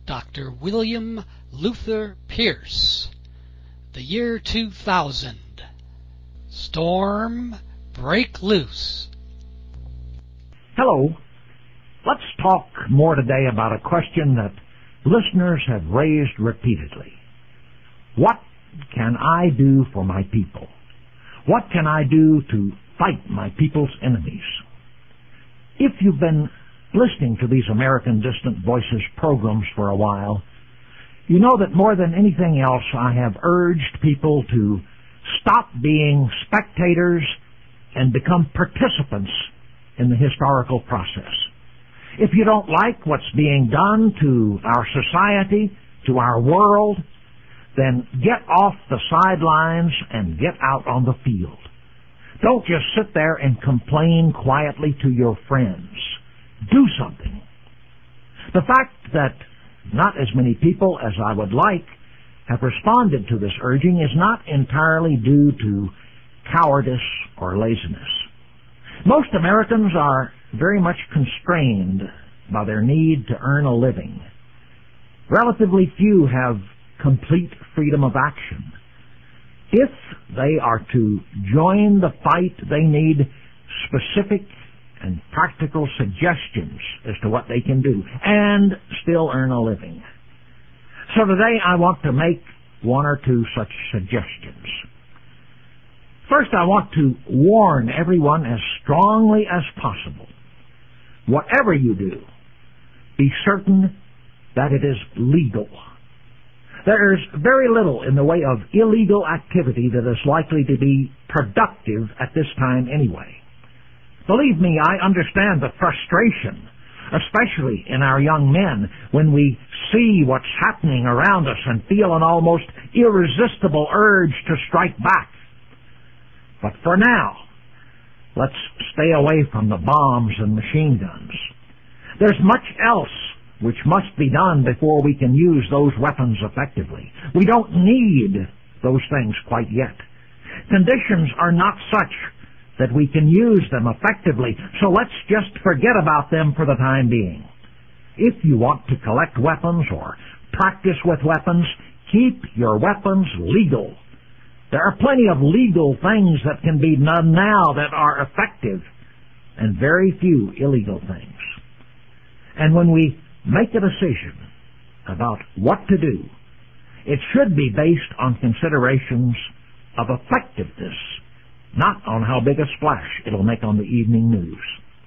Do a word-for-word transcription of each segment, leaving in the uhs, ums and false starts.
Doctor William Luther Pierce. The year two thousand. Storm break loose. Hello. Let's talk more today about a question that listeners have raised repeatedly. What can I do for my people? What can I do to fight my people's enemies? If you've been listening to these American Distant Voices programs for a while, you know that more than anything else I have urged people to stop being spectators and become participants in the historical process. If you don't like what's being done to our society, to our world, then get off the sidelines and get out on the field. Don't just sit there and complain quietly to your friends. Do something. The fact that not as many people as I would like have responded to this urging is not entirely due to cowardice or laziness. Most Americans are very much constrained by their need to earn a living. Relatively few have complete freedom of action. If they are to join the fight, they need specific and practical suggestions as to what they can do and still earn a living. So today I want to make one or two such suggestions. First, I want to warn everyone as strongly as possible. Whatever you do, be certain that it is legal. There is very little in the way of illegal activity that is likely to be productive at this time anyway. Believe me, I understand the frustration, especially in our young men, when we see what's happening around us and feel an almost irresistible urge to strike back. But for now, let's stay away from the bombs and machine guns. There's much else which must be done before we can use those weapons effectively. We don't need those things quite yet. Conditions are not such that we can use them effectively, so let's just forget about them for the time being. If you want to collect weapons or practice with weapons, keep your weapons legal. There are plenty of legal things that can be done now that are effective, and very few illegal things. And when we make a decision about what to do, it should be based on considerations of effectiveness, not on how big a splash it'll make on the evening news.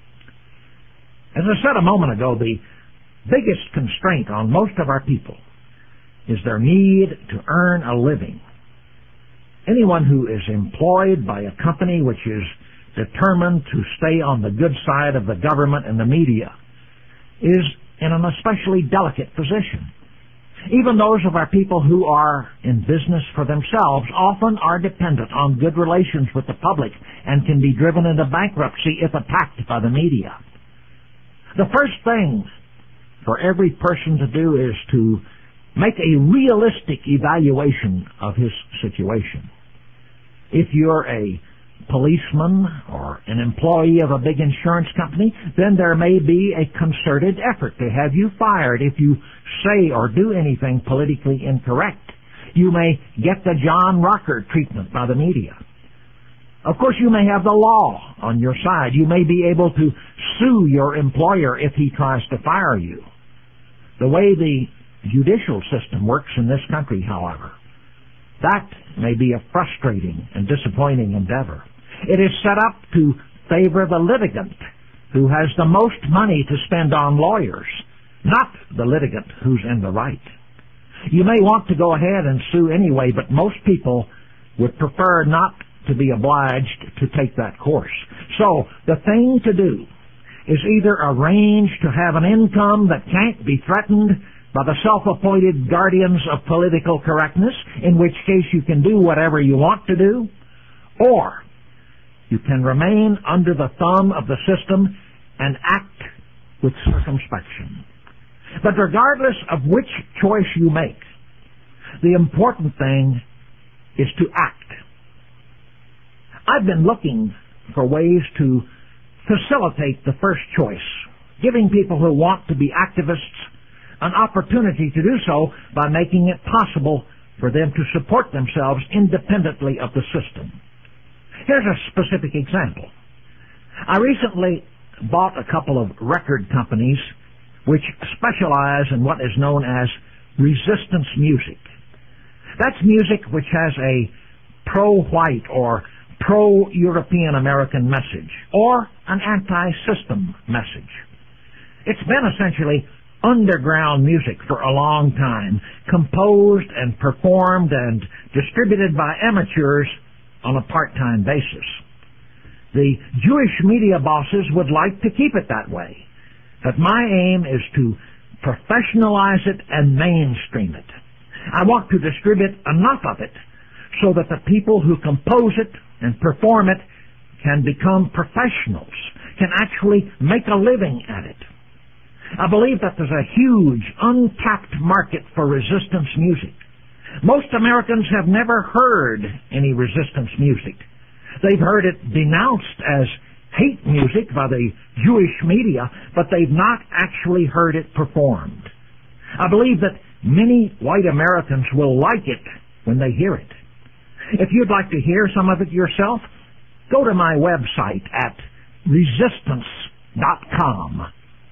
As I said a moment ago, the biggest constraint on most of our people is their need to earn a living. Anyone who is employed by a company which is determined to stay on the good side of the government and the media is in an especially delicate position. Even those of our people who are in business for themselves often are dependent on good relations with the public and can be driven into bankruptcy if attacked by the media. The first thing for every person to do is to make a realistic evaluation of his situation. If you're a policeman or an employee of a big insurance company, then there may be a concerted effort to have you fired if you say or do anything politically incorrect. You may get the John Rocker treatment by the media. Of course, you may have the law on your side. You may be able to sue your employer if he tries to fire you. The way the judicial system works in this country, however, that may be a frustrating and disappointing endeavor. It is set up to favor the litigant who has the most money to spend on lawyers, not the litigant who's in the right. You may want to go ahead and sue anyway, but most people would prefer not to be obliged to take that course. So the thing to do is either arrange to have an income that can't be threatened by the self-appointed guardians of political correctness, in which case you can do whatever you want to do, or you can remain under the thumb of the system and act with circumspection. But regardless of which choice you make, the important thing is to act. I've been looking for ways to facilitate the first choice, giving people who want to be activists an opportunity to do so by making it possible for them to support themselves independently of the system. Here's a specific example. I recently bought a couple of record companies which specialize in what is known as resistance music. That's music which has a pro-white or pro-European American message, or an anti-system message. It's been essentially underground music for a long time, composed and performed and distributed by amateurs on a part-time basis. The Jewish media bosses would like to keep it that way, but my aim is to professionalize it and mainstream it. I want to distribute enough of it so that the people who compose it and perform it can become professionals, can actually make a living at it. I believe that there's a huge untapped market for resistance music. Most Americans have never heard any resistance music. They've heard it denounced as hate music by the Jewish media, but they've not actually heard it performed. I believe that many white Americans will like it when they hear it. If you'd like to hear some of it yourself, go to my website at resistance dot com.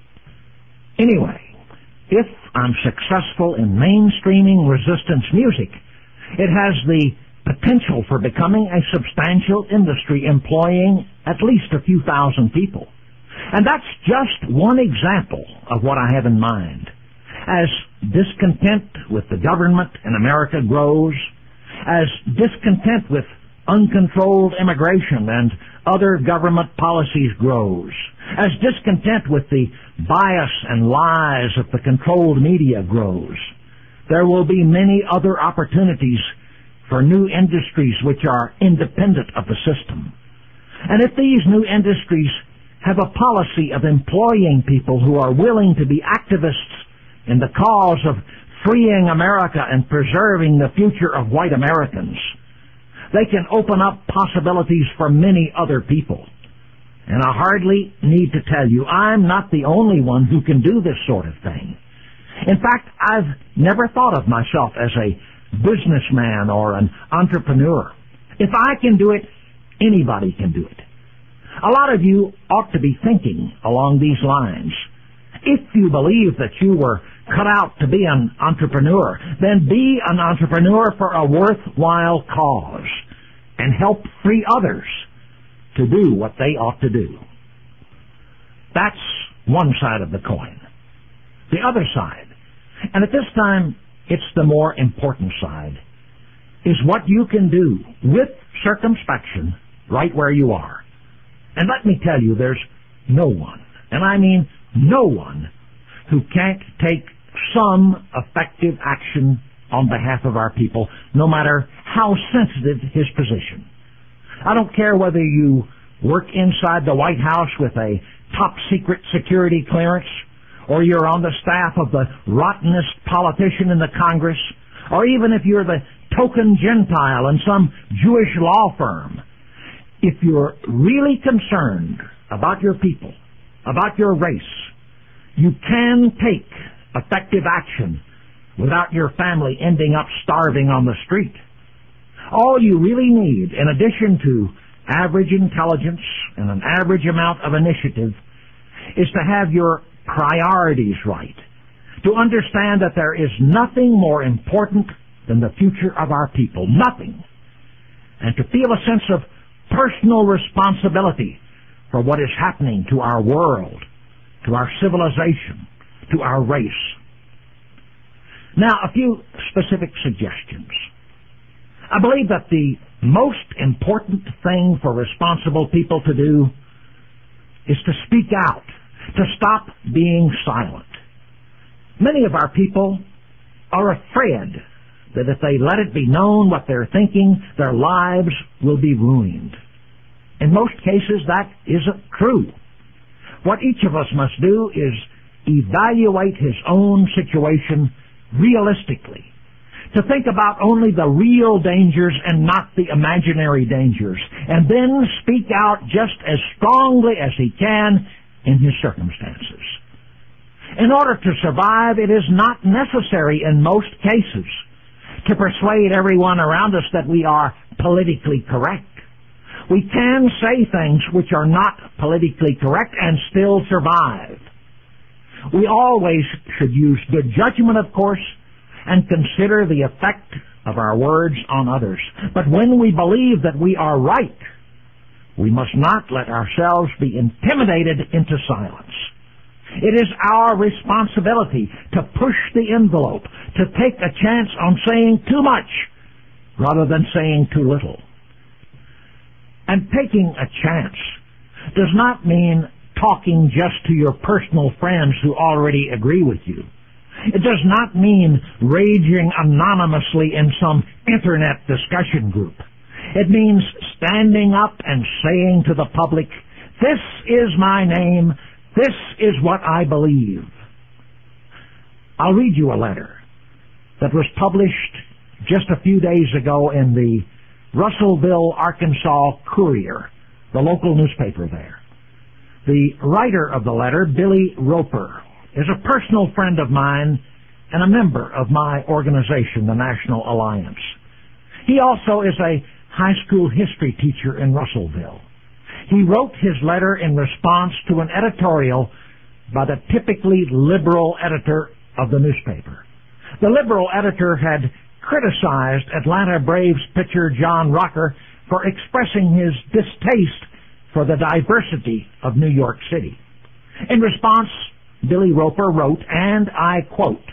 Anyway, if I'm successful in mainstreaming resistance music, it has the potential for becoming a substantial industry employing at least a few thousand people. And that's just one example of what I have in mind. As discontent with the government in America grows, as discontent with uncontrolled immigration and other government policies grows, as discontent with the bias and lies of the controlled media grows, there will be many other opportunities for new industries which are independent of the system. And if these new industries have a policy of employing people who are willing to be activists in the cause of freeing America and preserving the future of white Americans, they can open up possibilities for many other people. And I hardly need to tell you, I'm not the only one who can do this sort of thing. In fact, I've never thought of myself as a businessman or an entrepreneur. If I can do it, anybody can do it. A lot of you ought to be thinking along these lines. If you believe that you were cut out to be an entrepreneur, then be an entrepreneur for a worthwhile cause and help free others to do what they ought to do. That's one side of the coin. The other side, and at this time it's the more important side, is what you can do with circumspection right where you are. And let me tell you, there's no one, and I mean no one, who can't take some effective action on behalf of our people, no matter how sensitive his position. I don't care whether you work inside the White House with a top-secret security clearance, or you're on the staff of the rottenest politician in the Congress, or even if you're the token Gentile in some Jewish law firm. If you're really concerned about your people, about your race, you can take effective action without your family ending up starving on the street. All you really need, in addition to average intelligence and an average amount of initiative, is to have your priorities right, to understand that there is nothing more important than the future of our people, nothing, and to feel a sense of personal responsibility for what is happening to our world, to our civilization, to our race. Now, a few specific suggestions. I believe that the most important thing for responsible people to do is to speak out, to stop being silent. Many of our people are afraid that if they let it be known what they're thinking, their lives will be ruined. In most cases, that isn't true. What each of us must do is evaluate his own situation realistically, to think about only the real dangers and not the imaginary dangers, and then speak out just as strongly as he can in his circumstances. In order to survive, it is not necessary in most cases to persuade everyone around us that we are politically correct. We can say things which are not politically correct and still survive. We always should use good judgment, of course, and consider the effect of our words on others. But when we believe that we are right, we must not let ourselves be intimidated into silence. It is our responsibility to push the envelope, to take a chance on saying too much rather than saying too little. And taking a chance does not mean talking just to your personal friends who already agree with you. It does not mean raging anonymously in some internet discussion group. It means standing up and saying to the public, "This is my name. This is what I believe." I'll read you a letter that was published just a few days ago in the Russellville, Arkansas Courier, the local newspaper there. The writer of the letter, Billy Roper, is a personal friend of mine and a member of my organization, the National Alliance. He also is a high school history teacher in Russellville. He wrote his letter in response to an editorial by the typically liberal editor of the newspaper. The liberal editor had criticized Atlanta Braves pitcher John Rocker for expressing his distaste for the diversity of New York City. In response, Billy Roper wrote, and I quote,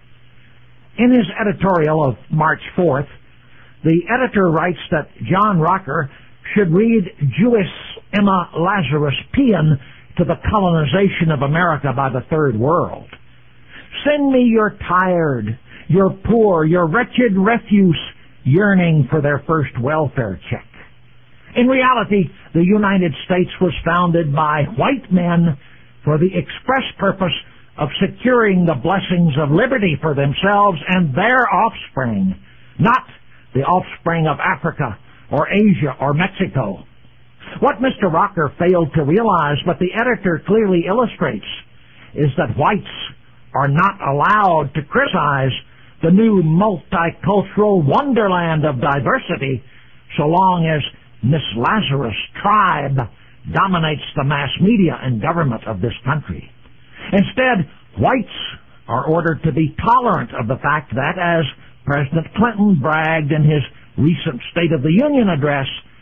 in his editorial of March fourth, the editor writes that John Rocker should read Jewess Emma Lazarus' paean to the colonization of America by the Third World. Send me your tired, your poor, your wretched refuse yearning for their first welfare check. In reality, the United States was founded by white men for the express purpose of securing the blessings of liberty for themselves and their offspring, not the offspring of Africa or Asia or Mexico. What Mister Rocker failed to realize, but the editor clearly illustrates, is that whites are not allowed to criticize the new multicultural wonderland of diversity so long as Miss Lazarus' tribe dominates the mass media and government of this country. Instead, whites are ordered to be tolerant of the fact that, as President Clinton bragged in his recent State of the Union address,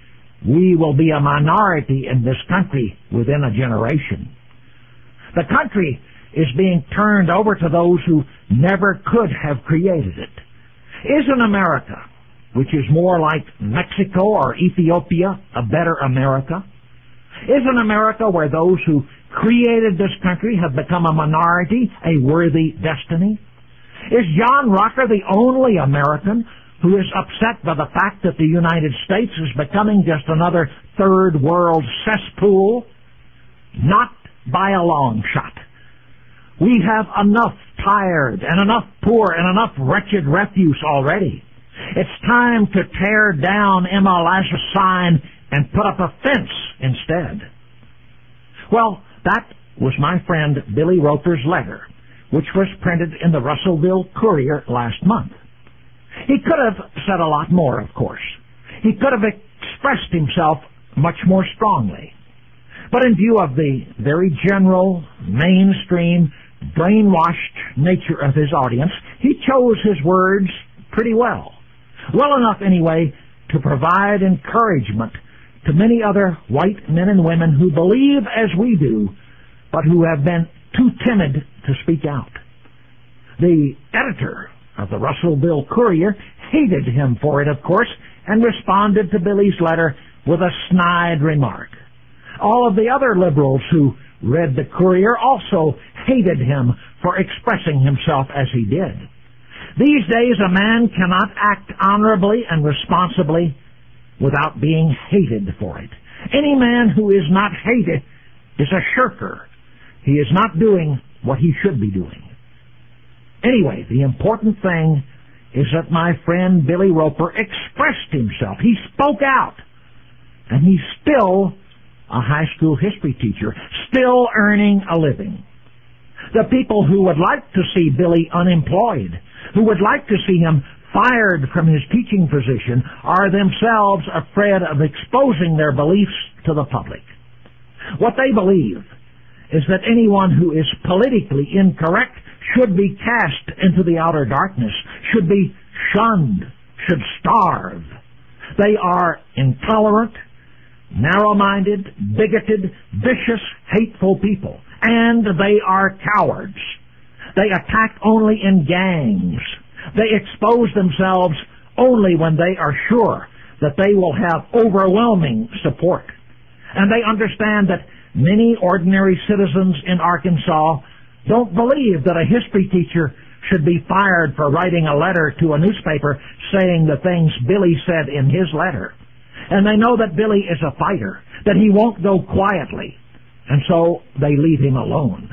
we will be a minority in this country within a generation. The country is being turned over to those who never could have created it. Isn't America, which is more like Mexico or Ethiopia, a better America? Isn't America, where those who created this country have become a minority, a worthy destiny? Is John Rocker the only American who is upset by the fact that the United States is becoming just another third world cesspool? Not by a long shot. We have enough tired and enough poor and enough wretched refuse already. It's time to tear down Emma Lazarus' sign and put up a fence instead. Well, that was my friend Billy Roper's letter, which was printed in the Russellville Courier last month. He could have said a lot more, of course. He could have expressed himself much more strongly. But in view of the very general, mainstream, brainwashed nature of his audience, he chose his words pretty well. Well enough, anyway, to provide encouragement to many other white men and women who believe as we do, but who have been too timid to speak out. The editor of the Russellville Courier hated him for it, of course, and responded to Billy's letter with a snide remark. All of the other liberals who read the Courier also hated him for expressing himself as he did. These days, a man cannot act honorably and responsibly without being hated for it. Any man who is not hated is a shirker. He is not doing what he should be doing. Anyway, the important thing is that my friend Billy Roper expressed himself. He spoke out. And he's still a high school history teacher, still earning a living. The people who would like to see Billy unemployed, who would like to see him fired from his teaching position, are themselves afraid of exposing their beliefs to the public. What they believe is that anyone who is politically incorrect should be cast into the outer darkness, should be shunned, should starve. They are intolerant, narrow-minded, bigoted, vicious, hateful people, and they are cowards. They attack only in gangs. They expose themselves only when they are sure that they will have overwhelming support. And they understand that many ordinary citizens in Arkansas don't believe that a history teacher should be fired for writing a letter to a newspaper saying the things Billy said in his letter. And they know that Billy is a fighter, that he won't go quietly, and so they leave him alone.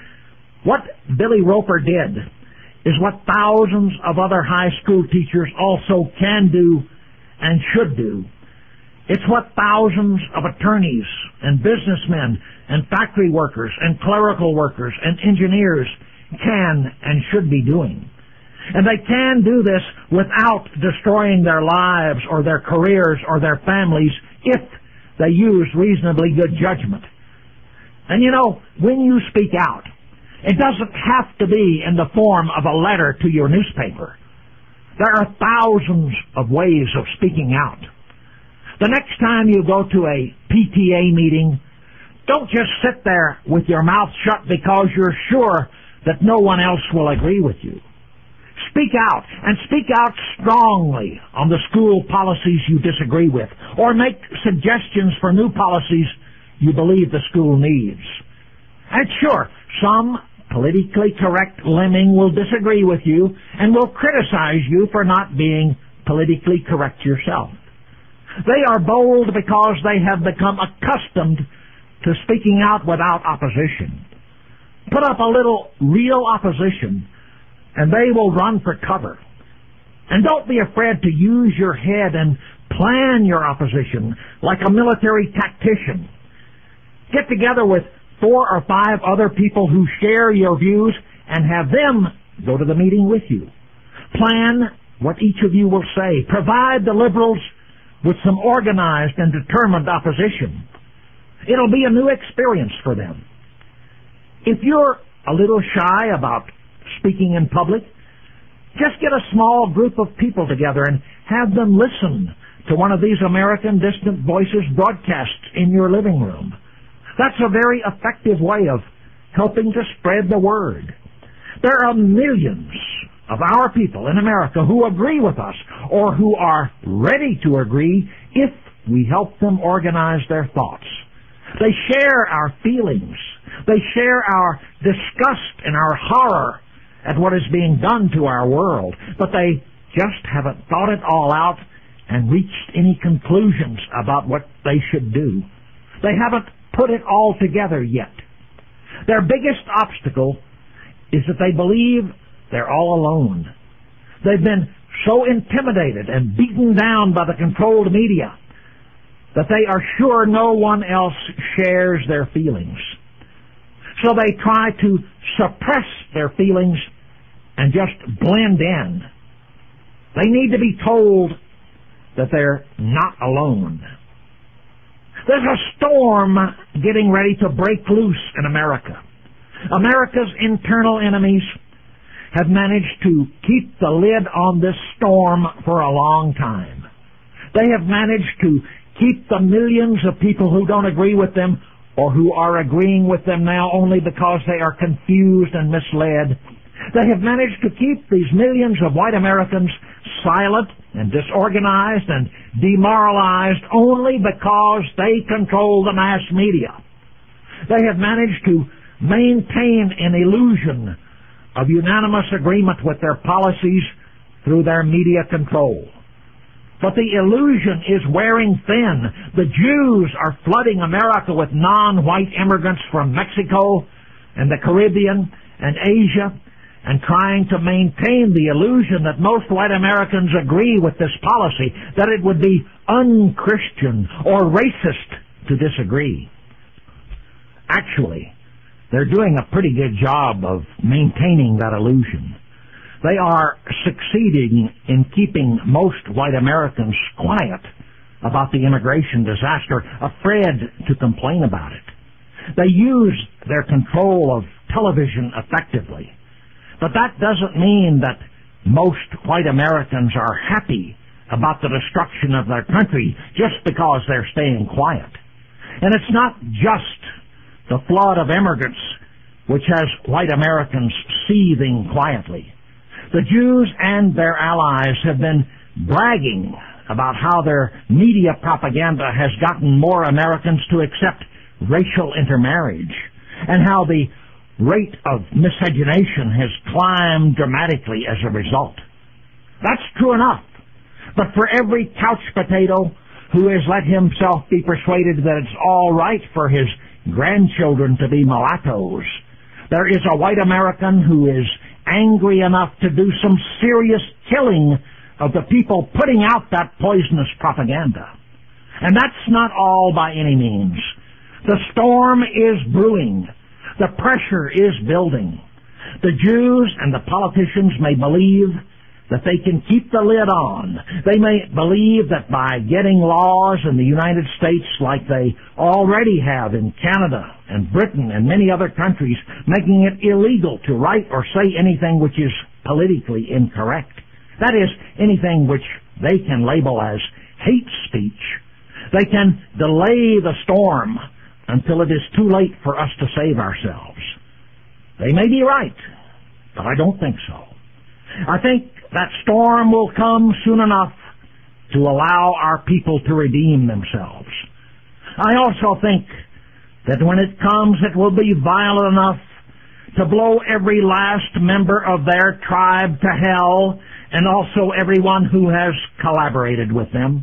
What Billy Roper did is what thousands of other high school teachers also can do and should do. It's what thousands of attorneys and businessmen and factory workers and clerical workers and engineers can and should be doing. And they can do this without destroying their lives or their careers or their families if they use reasonably good judgment. And you know, when you speak out, it doesn't have to be in the form of a letter to your newspaper. There are thousands of ways of speaking out. The next time you go to a P T A meeting, don't just sit there with your mouth shut because you're sure that no one else will agree with you. Speak out, and speak out strongly on the school policies you disagree with, or make suggestions for new policies you believe the school needs. And sure, some politically correct lemming will disagree with you and will criticize you for not being politically correct yourself. They are bold because they have become accustomed to speaking out without opposition. Put up a little real opposition, and they will run for cover. And don't be afraid to use your head and plan your opposition like a military tactician. Get together with four or five other people who share your views and have them go to the meeting with you. Plan what each of you will say. Provide the liberals with some organized and determined opposition. It'll be a new experience for them. If you're a little shy about speaking in public, just get a small group of people together and have them listen to one of these American Distant Voices broadcasts in your living room. That's a very effective way of helping to spread the word. There are millions of our people in America who agree with us or who are ready to agree if we help them organize their thoughts. They share our feelings. They share our disgust and our horror at what is being done to our world, but they just haven't thought it all out and reached any conclusions about what they should do. They haven't put it all together yet. Their biggest obstacle is that they believe they're all alone. They've been so intimidated and beaten down by the controlled media that they are sure no one else shares their feelings. So they try to suppress their feelings and just blend in. They need to be told that they're not alone. There's a storm getting ready to break loose in America. America's internal enemies have managed to keep the lid on this storm for a long time. They have managed to keep the millions of people who don't agree with them or who are agreeing with them now only because they are confused and misled. They have managed to keep these millions of white Americans silent and disorganized and demoralized only because they control the mass media. They have managed to maintain an illusion of unanimous agreement with their policies through their media control. But the illusion is wearing thin. The Jews are flooding America with non-white immigrants from Mexico and the Caribbean and Asia, and trying to maintain the illusion that most white Americans agree with this policy, that it would be unchristian or racist to disagree. Actually, they're doing a pretty good job of maintaining that illusion. They are succeeding in keeping most white Americans quiet about the immigration disaster, afraid to complain about it. They use their control of television effectively. But that doesn't mean that most white Americans are happy about the destruction of their country just because they're staying quiet. And it's not just the flood of immigrants which has white Americans seething quietly. The Jews and their allies have been bragging about how their media propaganda has gotten more Americans to accept racial intermarriage, and how the rate of miscegenation has climbed dramatically as a result. That's true enough. But for every couch potato who has let himself be persuaded that it's all right for his grandchildren to be mulattoes, there is a white American who is angry enough to do some serious killing of the people putting out that poisonous propaganda. And that's not all by any means. The storm is brewing. The pressure is building. The Jews and the politicians may believe that they can keep the lid on. They may believe that by getting laws in the United States like they already have in Canada and Britain and many other countries, making it illegal to write or say anything which is politically incorrect, that is, anything which they can label as hate speech, they can delay the storm until it is too late for us to save ourselves. They may be right, but I don't think so. I think that storm will come soon enough to allow our people to redeem themselves. I also think that when it comes, it will be violent enough to blow every last member of their tribe to hell, and also everyone who has collaborated with them.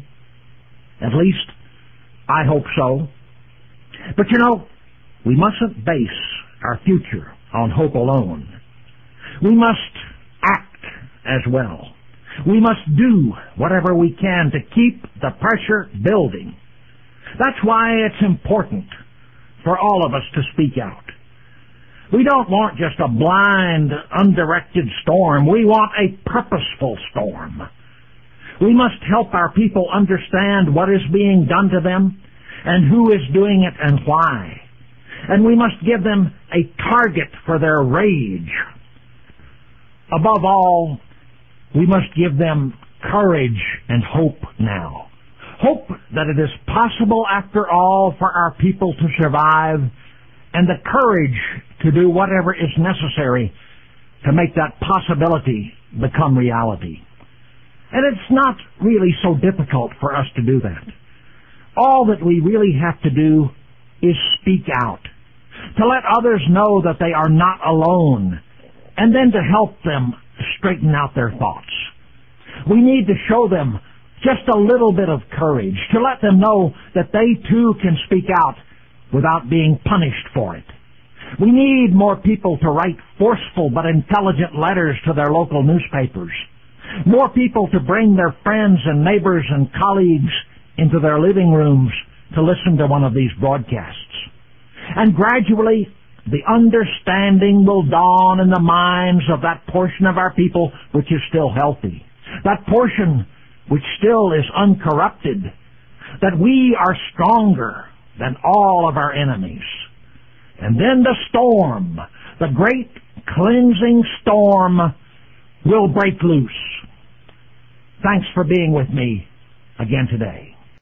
At least, I hope so. But you know, we mustn't base our future on hope alone. We must act as well. We must do whatever we can to keep the pressure building. That's why it's important for all of us to speak out. We don't want just a blind, undirected storm. We want a purposeful storm. We must help our people understand what is being done to them and who is doing it and why. And we must give them a target for their rage. Above all, we must give them courage and hope now. Hope that it is possible, after all, for our people to survive, and the courage to do whatever is necessary to make that possibility become reality. And it's not really so difficult for us to do that. All that we really have to do is speak out, to let others know that they are not alone, and then to help them straighten out their thoughts. We need to show them just a little bit of courage, to let them know that they too can speak out without being punished for it. We need more people to write forceful but intelligent letters to their local newspapers. More people to bring their friends and neighbors and colleagues into their living rooms to listen to one of these broadcasts. And gradually, the understanding will dawn in the minds of that portion of our people which is still healthy, that portion which still is uncorrupted, that we are stronger than all of our enemies. And then the storm, the great cleansing storm, will break loose. Thanks for being with me again today.